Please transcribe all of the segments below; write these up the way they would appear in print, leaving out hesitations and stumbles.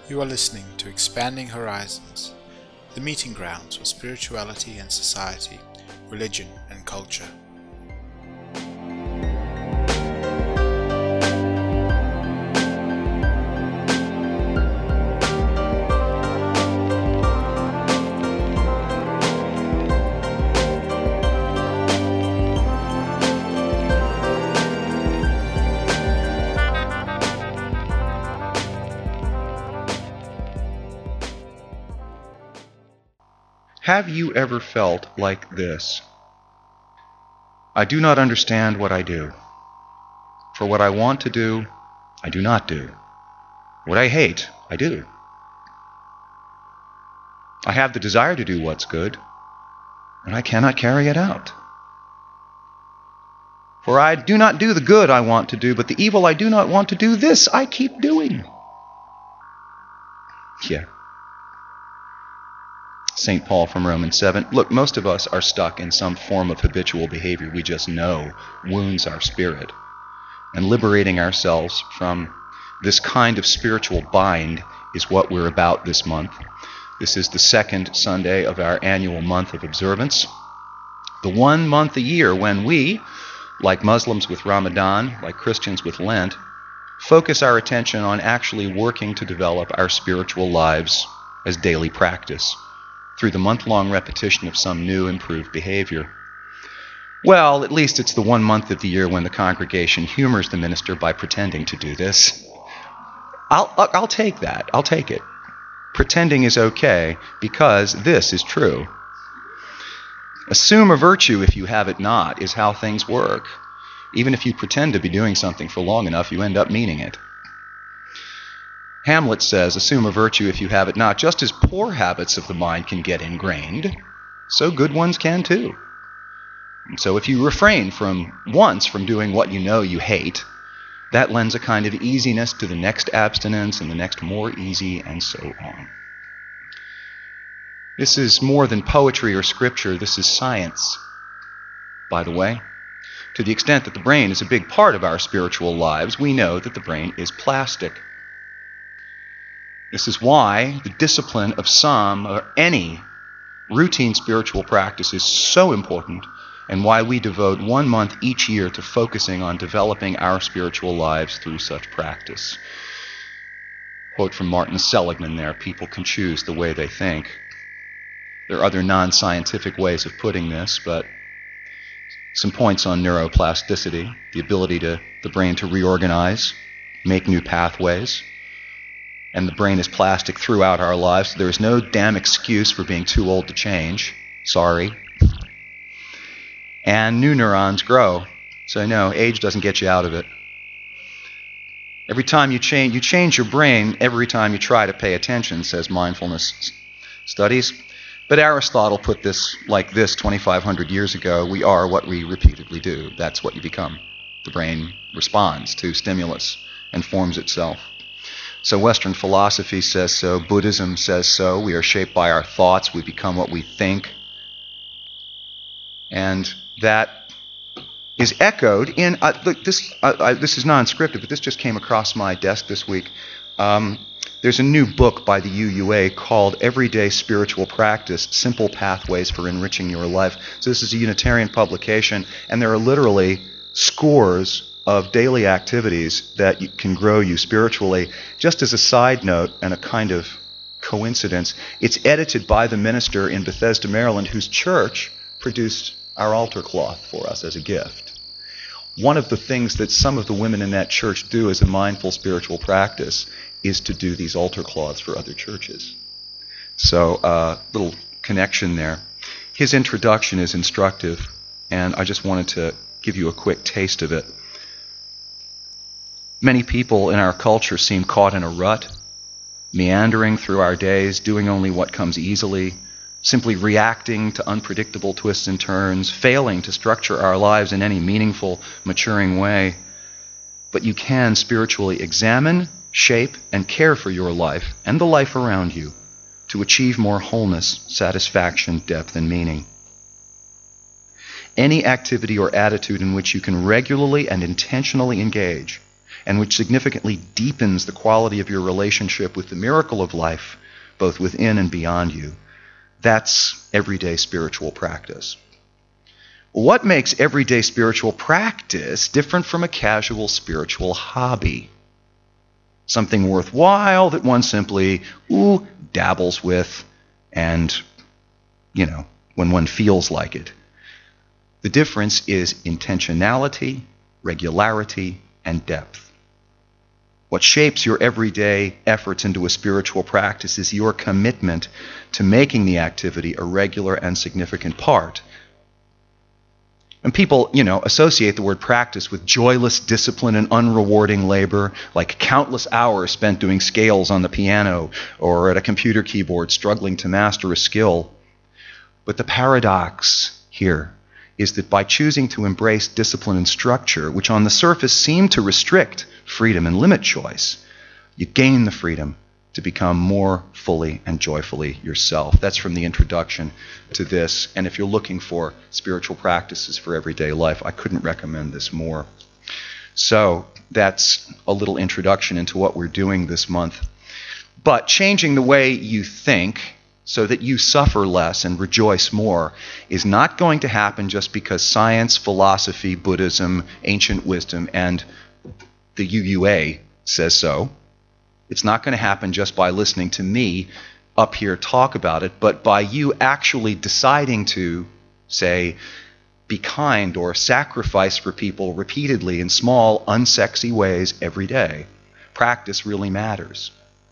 You are listening to Expanding Horizons, the meeting grounds for spirituality and society, religion and culture. Have you ever felt like this? I do not understand what I do. For what I want to do, I do not do. What I hate, I do. I have the desire to do what's good, and I cannot carry it out. For I do not do the good I want to do, but the evil I do not want to do, this I keep doing. Yeah. St. Paul from Romans 7. Look, most of us are stuck in some form of habitual behavior we just know wounds our spirit. And liberating ourselves from this kind of spiritual bind is what we're about this month. This is the second Sunday of our annual month of observance. The 1 month a year when we, like Muslims with Ramadan, like Christians with Lent, focus our attention on actually working to develop our spiritual lives as daily practice, through the month-long repetition of some new improved behavior. Well, at least it's the 1 month of the year when the congregation humors the minister by pretending to do this. I'll take that. I'll take it. Pretending is okay because this is true. Assume a virtue if you have it not is how things work. Even if you pretend to be doing something for long enough, you end up meaning it. Hamlet says, assume a virtue if you have it not. Just as poor habits of the mind can get ingrained, so good ones can too. And so if you refrain from doing what you know you hate, that lends a kind of easiness to the next abstinence and the next more easy, and so on. This is more than poetry or scripture. This is science, by the way. To the extent that the brain is a big part of our spiritual lives, we know that the brain is plastic. This is why the discipline of some or any routine spiritual practice is so important, and why we devote 1 month each year to focusing on developing our spiritual lives through such practice. Quote from Martin Seligman there, people can choose the way they think. There are other non-scientific ways of putting this, but some points on neuroplasticity, the ability to the brain to reorganize, make new pathways. And the brain is plastic throughout our lives, so there is no damn excuse for being too old to change. Sorry. And new neurons grow. So no, age doesn't get you out of it. Every time you change your brain every time you try to pay attention, says mindfulness studies. But Aristotle put this like this 2,500 years ago: we are what we repeatedly do. That's what you become. The brain responds to stimulus and forms itself. So Western philosophy says so, Buddhism says so. We are shaped by our thoughts. We become what we think. And that is echoed in, this is non-scripted, but this just came across my desk this week. There's a new book by the UUA called Everyday Spiritual Practice, Simple Pathways for Enriching Your Life. So this is a Unitarian publication, and there are literally scores of daily activities that can grow you spiritually. Just as a side note and a kind of coincidence, it's edited by the minister in Bethesda, Maryland, whose church produced our altar cloth for us as a gift. One of the things that some of the women in that church do as a mindful spiritual practice is to do these altar cloths for other churches. So, little connection there. His introduction is instructive, and I just wanted to give you a quick taste of it. Many people in our culture seem caught in a rut, meandering through our days, doing only what comes easily, simply reacting to unpredictable twists and turns, failing to structure our lives in any meaningful, maturing way. But you can spiritually examine, shape, and care for your life and the life around you to achieve more wholeness, satisfaction, depth, and meaning. Any activity or attitude in which you can regularly and intentionally engage and which significantly deepens the quality of your relationship with the miracle of life, both within and beyond you. That's everyday spiritual practice. What makes everyday spiritual practice different from a casual spiritual hobby? Something worthwhile that one simply, dabbles with and, when one feels like it. The difference is intentionality, regularity, and depth. What shapes your everyday efforts into a spiritual practice is your commitment to making the activity a regular and significant part. And people, associate the word practice with joyless discipline and unrewarding labor, like countless hours spent doing scales on the piano or at a computer keyboard struggling to master a skill. But the paradox here is that by choosing to embrace discipline and structure, which on the surface seem to restrict freedom and limit choice, you gain the freedom to become more fully and joyfully yourself. That's from the introduction to this. And if you're looking for spiritual practices for everyday life, I couldn't recommend this more. So that's a little introduction into what we're doing this month. But changing the way you think so that you suffer less and rejoice more is not going to happen just because science, philosophy, Buddhism, ancient wisdom, and the UUA says so. It's not going to happen just by listening to me up here talk about it, but by you actually deciding to, say, be kind or sacrifice for people repeatedly in small, unsexy ways every day. Practice really matters.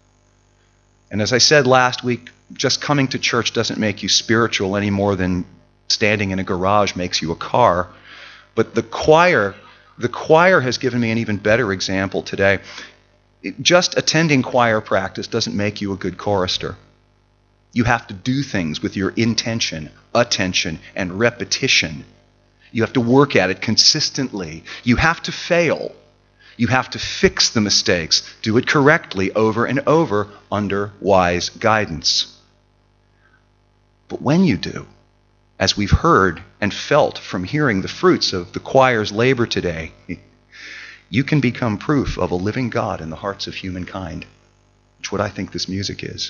And as I said last week, just coming to church doesn't make you spiritual any more than standing in a garage makes you a car. But the choir has given me an even better example today. Just attending choir practice doesn't make you a good chorister. You have to do things with your intention, attention, and repetition. You have to work at it consistently. You have to fail. You have to fix the mistakes, do it correctly over and over under wise guidance. But when you do, as we've heard and felt from hearing the fruits of the choir's labor today, you can become proof of a living God in the hearts of humankind, which is what I think this music is.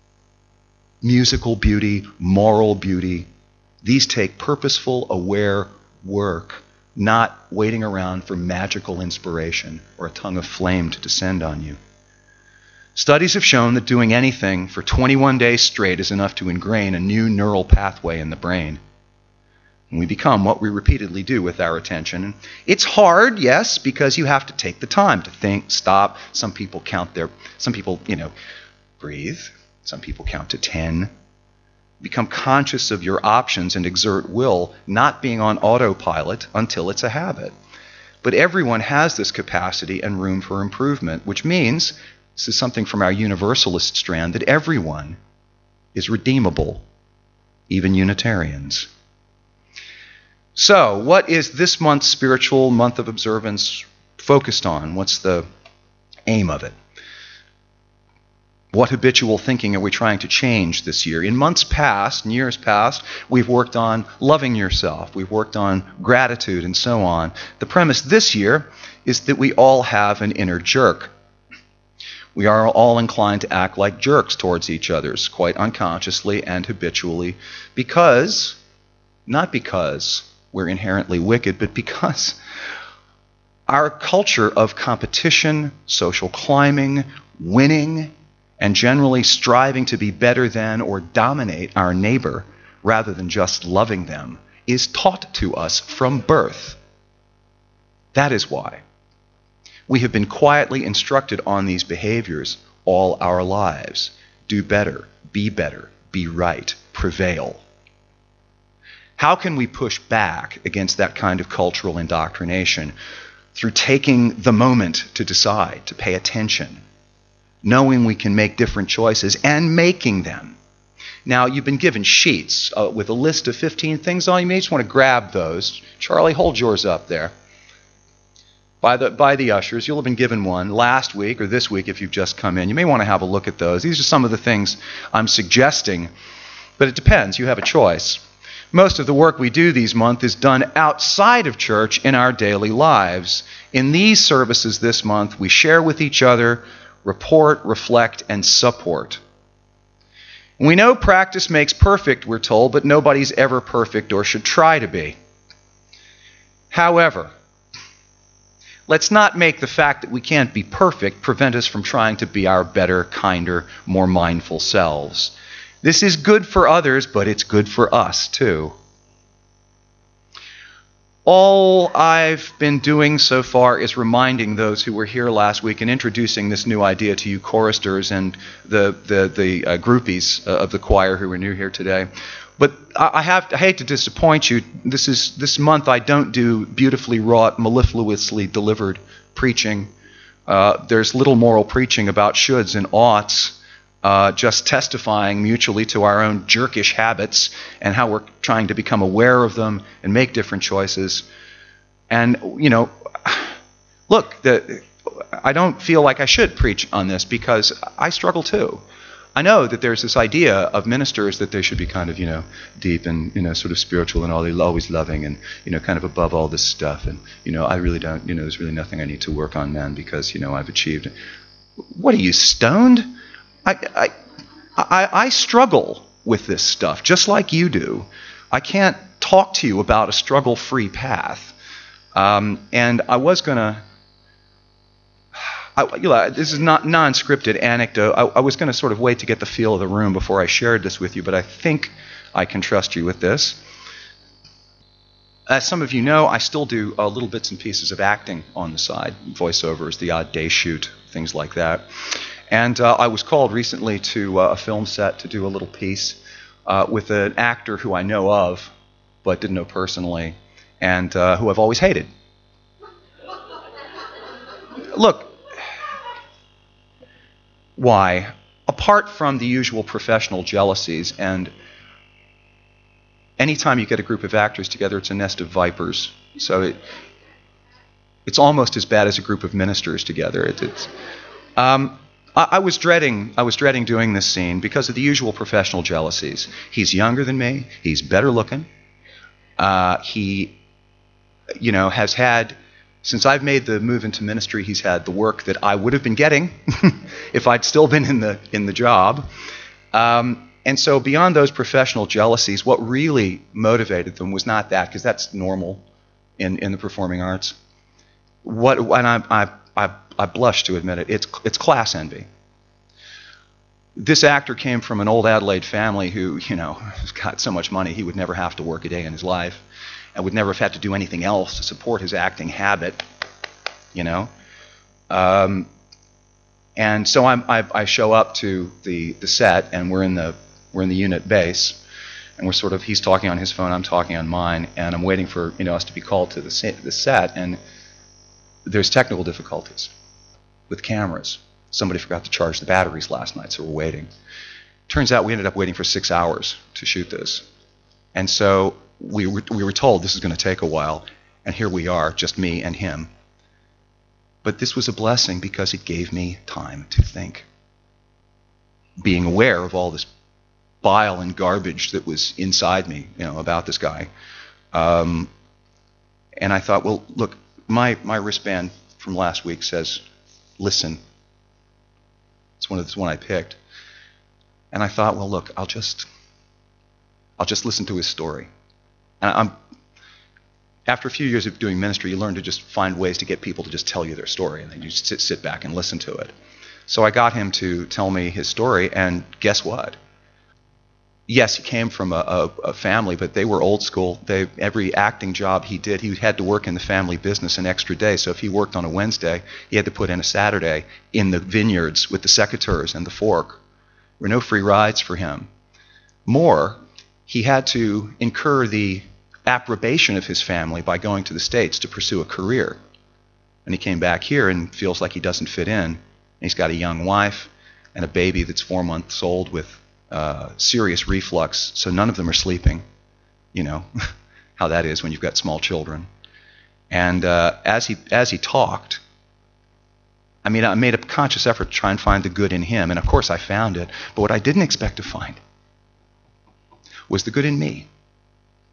Musical beauty, moral beauty, these take purposeful, aware work, not waiting around for magical inspiration or a tongue of flame to descend on you. Studies have shown that doing anything for 21 days straight is enough to ingrain a new neural pathway in the brain. And we become what we repeatedly do with our attention. It's hard, yes, because you have to take the time to think, stop. Some people breathe. Some people count to 10. Become conscious of your options and exert will, not being on autopilot until it's a habit. But everyone has this capacity and room for improvement, which means, this is something from our universalist strand, that everyone is redeemable, even Unitarians. So, what is this month's spiritual month of observance focused on? What's the aim of it? What habitual thinking are we trying to change this year? In months past, in years past, we've worked on loving yourself. We've worked on gratitude and so on. The premise this year is that we all have an inner jerk. We are all inclined to act like jerks towards each other, quite unconsciously and habitually, not because we're inherently wicked, but because our culture of competition, social climbing, winning, and generally striving to be better than or dominate our neighbor rather than just loving them is taught to us from birth. That is why we have been quietly instructed on these behaviors all our lives. Do better, be right, prevail. How can we push back against that kind of cultural indoctrination? Through taking the moment to decide, to pay attention, knowing we can make different choices and making them. Now, you've been given sheets with a list of 15 things on. You may just want to grab those. Charlie, hold yours up there. By the ushers, you'll have been given one last week or this week if you've just come in. You may want to have a look at those. These are some of the things I'm suggesting, but it depends. You have a choice. Most of the work we do these months is done outside of church in our daily lives. In these services this month, we share with each other, report, reflect, and support. We know practice makes perfect, we're told, but nobody's ever perfect or should try to be. However, let's not make the fact that we can't be perfect prevent us from trying to be our better, kinder, more mindful selves. This is good for others, but it's good for us too. All I've been doing so far is reminding those who were here last week and introducing this new idea to you choristers and the groupies of the choir who are new here today. But I hate to disappoint you. This month I don't do beautifully wrought, mellifluously delivered preaching. There's little moral preaching about shoulds and oughts. Just testifying mutually to our own jerkish habits and how we're trying to become aware of them and make different choices. And, look, I don't feel like I should preach on this because I struggle too. I know that there's this idea of ministers that they should be kind of, deep and, sort of spiritual and always loving and, kind of above all this stuff. And, I really don't, there's really nothing I need to work on, man, because, I've achieved. What are you, stoned? I struggle with this stuff, just like you do. I can't talk to you about a struggle-free path. And I was going to... this is not non-scripted anecdote. I was going to sort of wait to get the feel of the room before I shared this with you, but I think I can trust you with this. As some of you know, I still do little bits and pieces of acting on the side, voiceovers, the odd day shoot, things like that. And I was called recently to a film set to do a little piece with an actor who I know of, but didn't know personally, and who I've always hated. Look, why? Apart from the usual professional jealousies, and anytime you get a group of actors together, it's a nest of vipers. So it's almost as bad as a group of ministers together. I was dreading doing this scene because of the usual professional jealousies. He's younger than me. He's better looking. He, has had, since I've made the move into ministry, he's had the work that I would have been getting if I'd still been in the job. And so beyond those professional jealousies, what really motivated them was not that, because that's normal in the performing arts. And I blush to admit it. It's class envy. This actor came from an old Adelaide family who, has got so much money he would never have to work a day in his life and would never have had to do anything else to support his acting habit, And so I show up to the set, and we're in the unit base, and he's talking on his phone, I'm talking on mine, and I'm waiting for us to be called to the set, and there's technical difficulties with cameras. Somebody forgot to charge the batteries last night, so we're waiting. Turns out we ended up waiting for 6 hours to shoot this. And so we were told this is going to take a while, and here we are, just me and him. But this was a blessing because it gave me time to think. Being aware of all this bile and garbage that was inside me, about this guy. And I thought, well, look, my wristband from last week says, listen. It's one I picked. And I thought, well, look, I'll just listen to his story. And after a few years of doing ministry, you learn to just find ways to get people to just tell you their story, and then you just sit back and listen to it. So I got him to tell me his story, and guess what? Yes, he came from a family, but they were old school. Every acting job he did, he had to work in the family business an extra day. So if he worked on a Wednesday, he had to put in a Saturday in the vineyards with the secateurs and the fork. There were no free rides for him. More, he had to incur the approbation of his family by going to the States to pursue a career. And he came back here and feels like he doesn't fit in. And he's got a young wife and a baby that's 4 months old with serious reflux, so none of them are sleeping. You know how that is when you've got small children. And as he talked, I made a conscious effort to try and find the good in him, and of course I found it. But what I didn't expect to find was the good in me.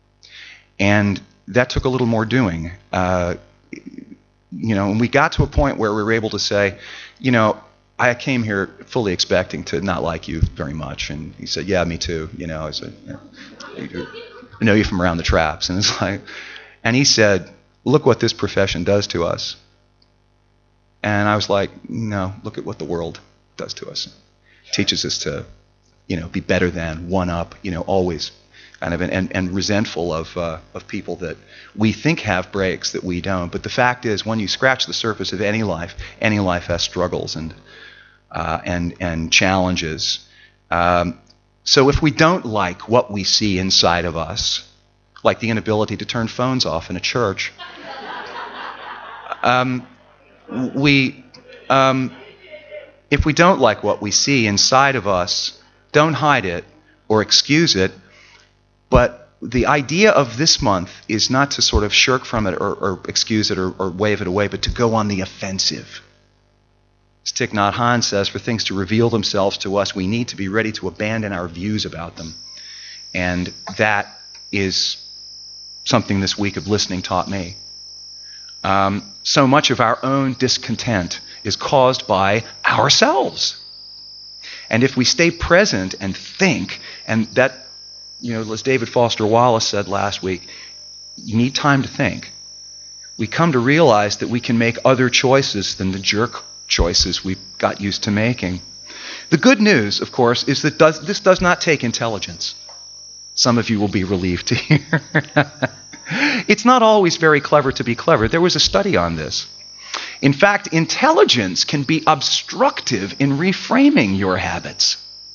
And that took a little more doing. And we got to a point where we were able to say, I came here fully expecting to not like you very much. And he said, yeah, me too. I said, I know you from around the traps. And it's like, and he said, look what this profession does to us. And I was like, no, look at what the world does to us. It teaches us to, be better than, one up, always kind of, and resentful of people that we think have breaks that we don't. But the fact is, when you scratch the surface of any life has struggles and challenges. So if we don't like what we see inside of us, like the inability to turn phones off in a church, if we don't like what we see inside of us, don't hide it or excuse it. But the idea of this month is not to sort of shirk from it or excuse it or wave it away, but to go on the offensive. As Thich Nhat Hanh says, for things to reveal themselves to us, we need to be ready to abandon our views about them. And that is something this week of listening taught me. So much of our own discontent is caused by ourselves. And if we stay present and think, and that, as David Foster Wallace said last week, you need time to think. We come to realize that we can make other choices than the jerk choices we got used to making. The good news, of course, is that this does not take intelligence. Some of you will be relieved to hear. It's not always very clever to be clever. There was a study on this. In fact, intelligence can be obstructive in reframing your habits.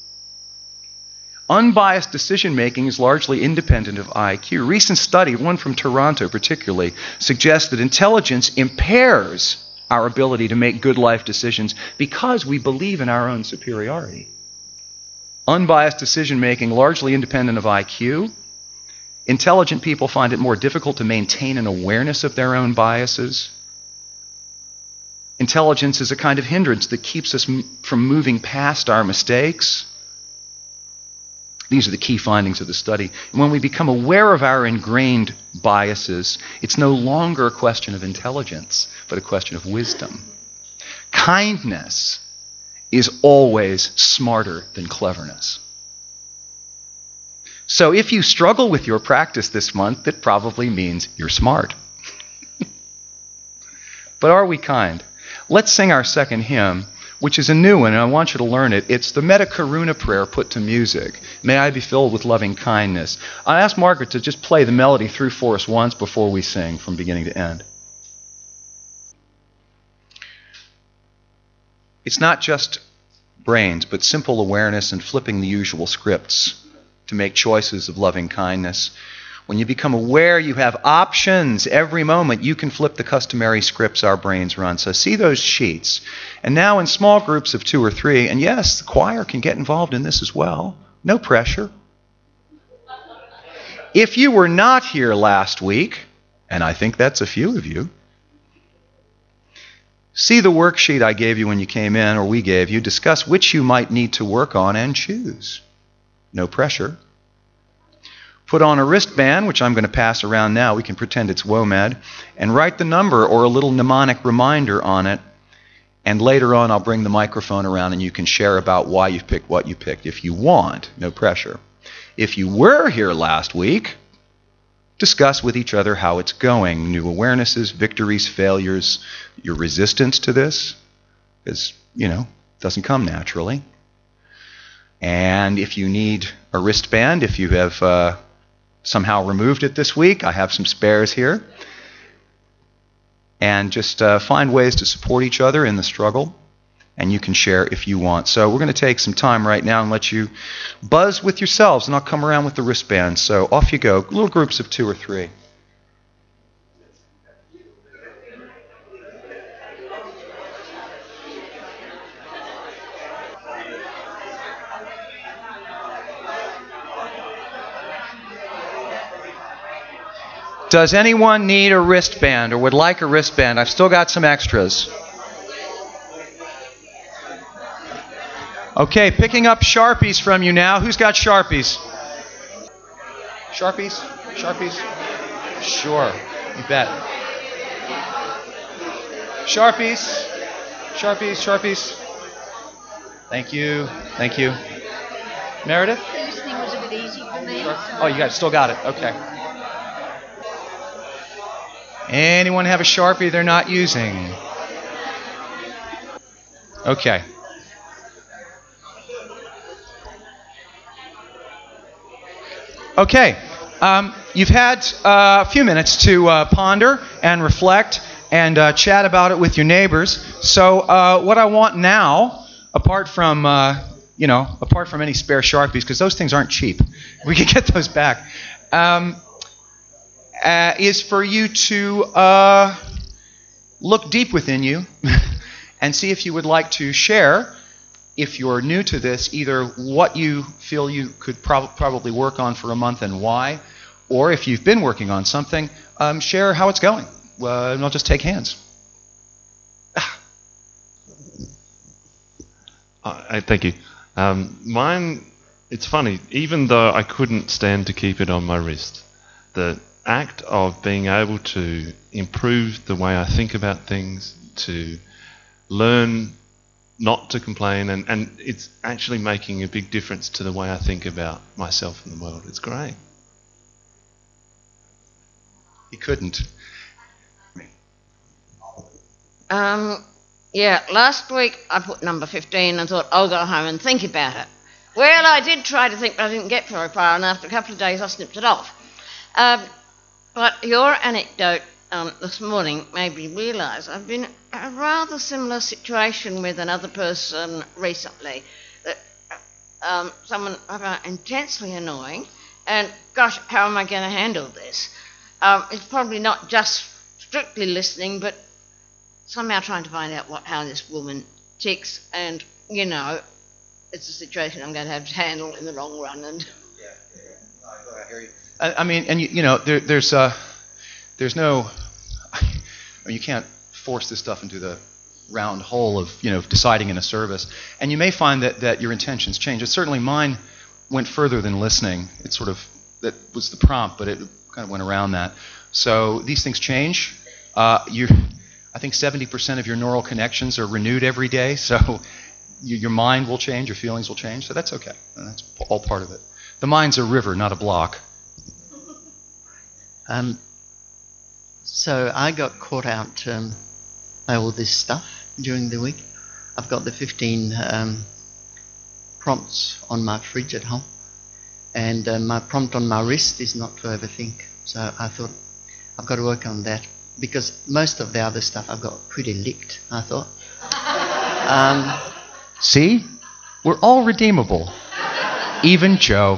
Unbiased decision-making is largely independent of IQ. A recent study, one from Toronto particularly, suggests that intelligence impairs our ability to make good life decisions because we believe in our own superiority. Unbiased decision-making, largely independent of IQ. Intelligent people find it more difficult to maintain an awareness of their own biases. Intelligence is a kind of hindrance that keeps us from moving past our mistakes. These are the key findings of the study. And when we become aware of our ingrained biases, it's no longer a question of intelligence, but a question of wisdom. Kindness is always smarter than cleverness. So if you struggle with your practice this month, it probably means you're smart. But are we kind? Let's sing our second hymn, which is a new one, and I want you to learn it. It's the Metta Karuna prayer put to music. May I be filled with loving kindness. I asked Margaret to just play the melody through for us once before we sing from beginning to end. It's not just brains, but simple awareness and flipping the usual scripts to make choices of loving kindness. When you become aware, you have options every moment. You can flip the customary scripts our brains run. So see those sheets. And now in small groups of 2 or 3, and yes, the choir can get involved in this as well. No pressure. If you were not here last week, and I think that's a few of you, see the worksheet I gave you when you came in, or we gave you. Discuss which you might need to work on and choose. No pressure. Put on a wristband, which I'm going to pass around now. We can pretend it's WOMED, and write the number or a little mnemonic reminder on it. And later on, I'll bring the microphone around and you can share about why you picked what you picked if you want. No pressure. If you were here last week, discuss with each other how it's going. New awarenesses, victories, failures, your resistance to this. Because, doesn't come naturally. And if you need a wristband, if you have somehow removed it this week, I have some spares here. And just find ways to support each other in the struggle. And you can share if you want. So we're going to take some time right now and let you buzz with yourselves. And I'll come around with the wristband. So off you go. Little groups of 2 or 3. Does anyone need a wristband or would like a wristband? I've still got some extras. Okay, picking up Sharpies from you now. Who's got Sharpies? Sharpies? Sharpies? Sure, you bet. Sharpies. Sharpies, Sharpies. Thank you. Thank you. Meredith? The listening was a bit easy for me. Oh, you still got it. Okay. Anyone have a Sharpie they're not using? Okay. Okay. You've had a few minutes to ponder and reflect and chat about it with your neighbors. So what I want now, apart from any spare Sharpies, because those things aren't cheap, we can get those back, is for you to look deep within you and see if you would like to share, if you're new to this, either what you feel you could probably work on for a month and why, or if you've been working on something, share how it's going. And I'll just take hands. Thank you. Mine, it's funny, even though I couldn't stand to keep it on my wrist, the act of being able to improve the way I think about things, to learn not to complain, and it's actually making a big difference to the way I think about myself and the world. It's great. You couldn't. Yeah, last week I put number 15 and thought, I'll go home and think about it. Well, I did try to think, but I didn't get very far, and after a couple of days I snipped it off. But your anecdote this morning made me realise I've been in a rather similar situation with another person recently. That someone I found intensely annoying, and gosh, how am I going to handle this? It's probably not just strictly listening, but somehow trying to find out how this woman ticks, and it's a situation I'm going to have to handle in the long run. And I hear you. I mean, and there's no, you can't force this stuff into the round hole of deciding in a service, and you may find that your intentions change. It certainly mine went further than listening. It sort of, that was the prompt, but it kind of went around that. So these things change. I think 70% of your neural connections are renewed every day, so your mind will change, your feelings will change, so that's okay. And that's all part of it. The mind's a river, not a block. So I got caught out by all this stuff during the week. I've got the 15 prompts on my fridge at home, and my prompt on my wrist is not to overthink. So I thought I've got to work on that, because most of the other stuff I've got pretty licked, I thought. See? We're all redeemable. Even Joe.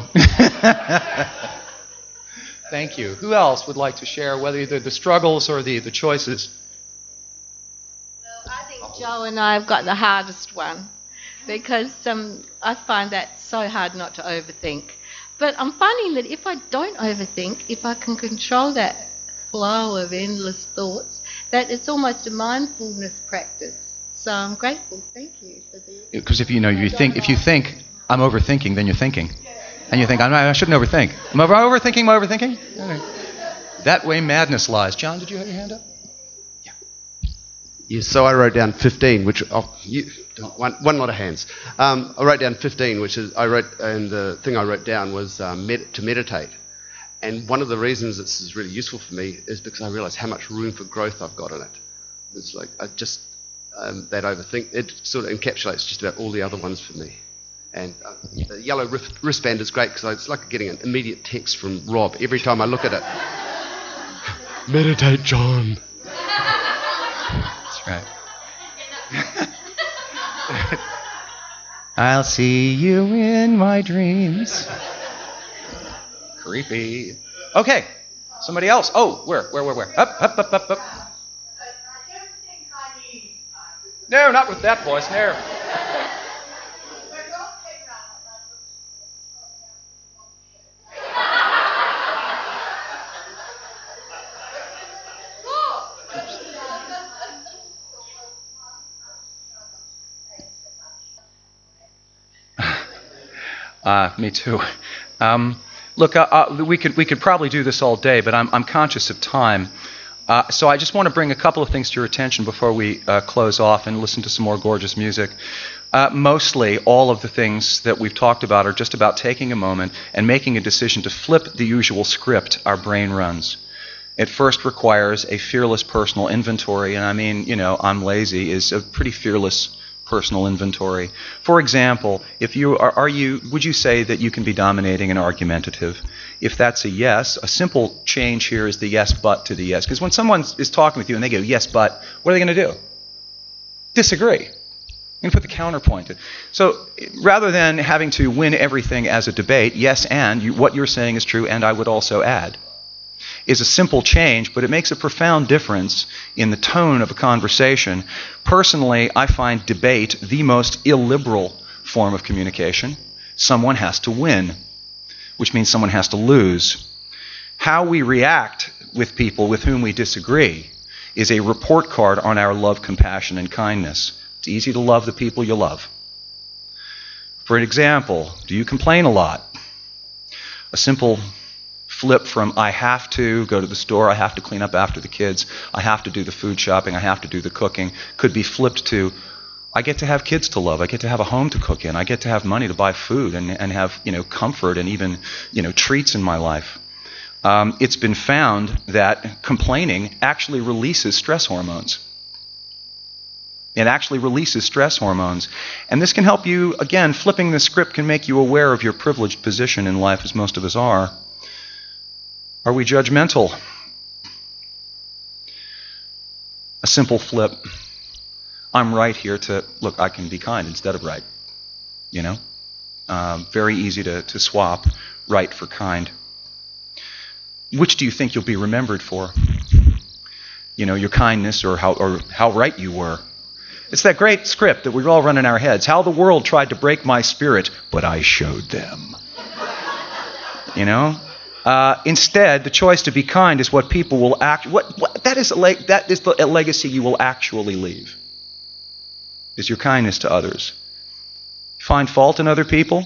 Thank you. Who else would like to share, whether either the struggles or the choices? Well, I think Joe and I have got the hardest one, because I find that so hard not to overthink. But I'm finding that if I don't overthink, if I can control that flow of endless thoughts, that it's almost a mindfulness practice. So I'm grateful. Thank you for the. Because if you think I'm overthinking, then you're thinking, and you think I shouldn't overthink. Am I overthinking? Am I overthinking? Okay. That way madness lies. John, did you have your hand up? Yeah. Yes. So I wrote down 15, which one lot of hands. I wrote down 15, and the thing I wrote down was to meditate. And one of the reasons this is really useful for me is because I realise how much room for growth I've got in it. It's like that overthink, it sort of encapsulates just about all the other ones for me. And the yellow wristband is great because it's like getting an immediate text from Rob every time I look at it. Meditate, John. That's right. I'll see you in my dreams. Creepy. Okay. Somebody else. Oh, where? Up. No, not with that voice. No. Me too. Look, we could probably do this all day, but I'm conscious of time. So I just want to bring a couple of things to your attention before we close off and listen to some more gorgeous music. Mostly, all of the things that we've talked about are just about taking a moment and making a decision to flip the usual script our brain runs. It first requires a fearless personal inventory, and I mean, I'm lazy is a pretty fearless personal inventory. For example, if you would you say that you can be dominating and argumentative? If that's a yes, a simple change here is the yes but to the yes. Because when someone is talking with you and they go yes but, what are they going to do? Disagree. You're going to put the counterpoint. So rather than having to win everything as a debate, yes and what you're saying is true and I would also add, is a simple change, but it makes a profound difference in the tone of a conversation. Personally, I find debate the most illiberal form of communication. Someone has to win, which means someone has to lose. How we react with people with whom we disagree is a report card on our love, compassion, and kindness. It's easy to love the people you love. For an example, do you complain a lot? A simple flip from I have to go to the store, I have to clean up after the kids, I have to do the food shopping, I have to do the cooking, could be flipped to I get to have kids to love, I get to have a home to cook in, I get to have money to buy food and have comfort and even treats in my life. It's been found that complaining actually releases stress hormones. It actually releases stress hormones. And this can help you, again, flipping the script can make you aware of your privileged position in life, as most of us are. Are we judgmental? A simple flip. I'm right here to, look, I can be kind instead of right. Very easy to swap right for kind. Which do you think you'll be remembered for? Your kindness or how right you were. It's that great script that we all run in our heads. How the world tried to break my spirit, but I showed them. Instead, the choice to be kind is what people will that is a legacy you will actually leave. Is your kindness to others. Find fault in other people.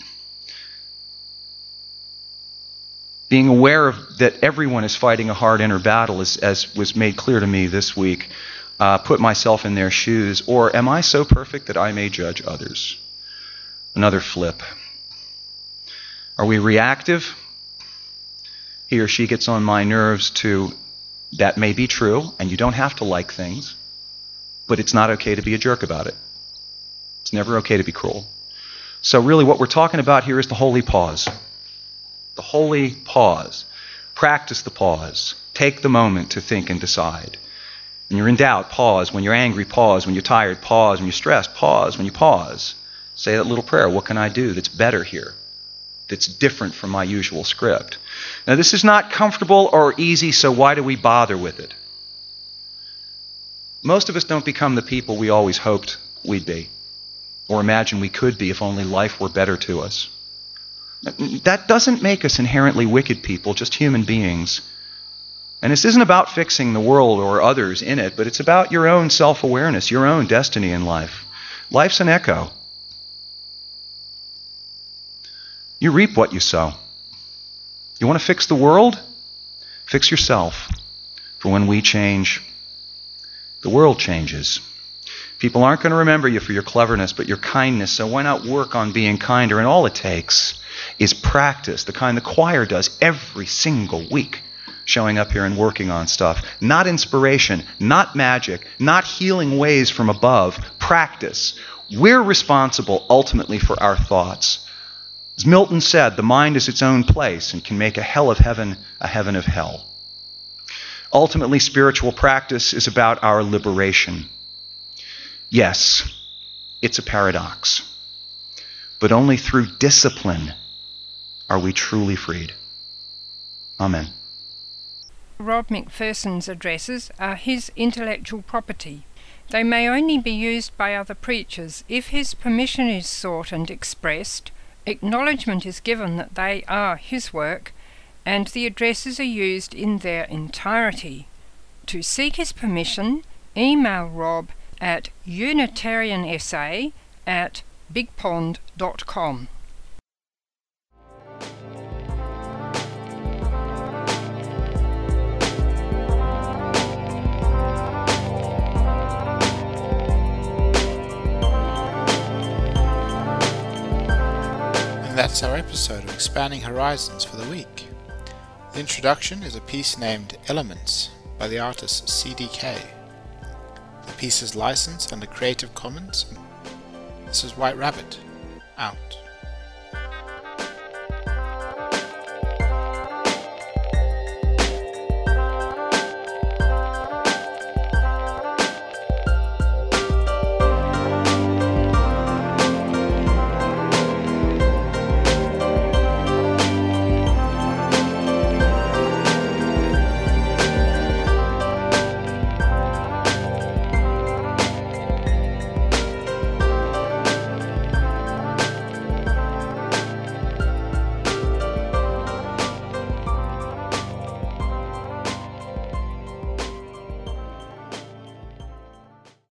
Being aware that everyone is fighting a hard inner battle, as was made clear to me this week. Put myself in their shoes. Or am I so perfect that I may judge others? Another flip. Are we reactive? He or she gets on my nerves to, that may be true, and you don't have to like things, but it's not okay to be a jerk about it. It's never okay to be cruel. So really what we're talking about here is the holy pause. The holy pause. Practice the pause. Take the moment to think and decide. When you're in doubt, pause. When you're angry, pause. When you're tired, pause. When you're stressed, pause. When you pause, say that little prayer. What can I do that's better here? That's different from my usual script. Now, this is not comfortable or easy, so why do we bother with it? Most of us don't become the people we always hoped we'd be, or imagine we could be if only life were better to us. That doesn't make us inherently wicked people, just human beings. And this isn't about fixing the world or others in it, but it's about your own self-awareness, your own destiny in life. Life's an echo. You reap what you sow. You want to fix the world? Fix yourself. For when we change, the world changes. People aren't going to remember you for your cleverness, but your kindness, so why not work on being kinder? And all it takes is practice, the kind the choir does every single week, showing up here and working on stuff. Not inspiration, not magic, not healing ways from above. Practice. We're responsible ultimately for our thoughts. As Milton said, the mind is its own place and can make a hell of heaven a heaven of hell. Ultimately, spiritual practice is about our liberation. Yes, it's a paradox, but only through discipline are we truly freed. Amen. Rob McPherson's addresses are his intellectual property. They may only be used by other preachers if his permission is sought and expressed, acknowledgement is given that they are his work, and the addresses are used in their entirety. To seek his permission, email Rob at unitariansa@bigpond.com. that's our episode of Expanding Horizons for the week. The introduction is a piece named Elements by the artist CDK. The piece is licensed under Creative Commons. This is White Rabbit, out.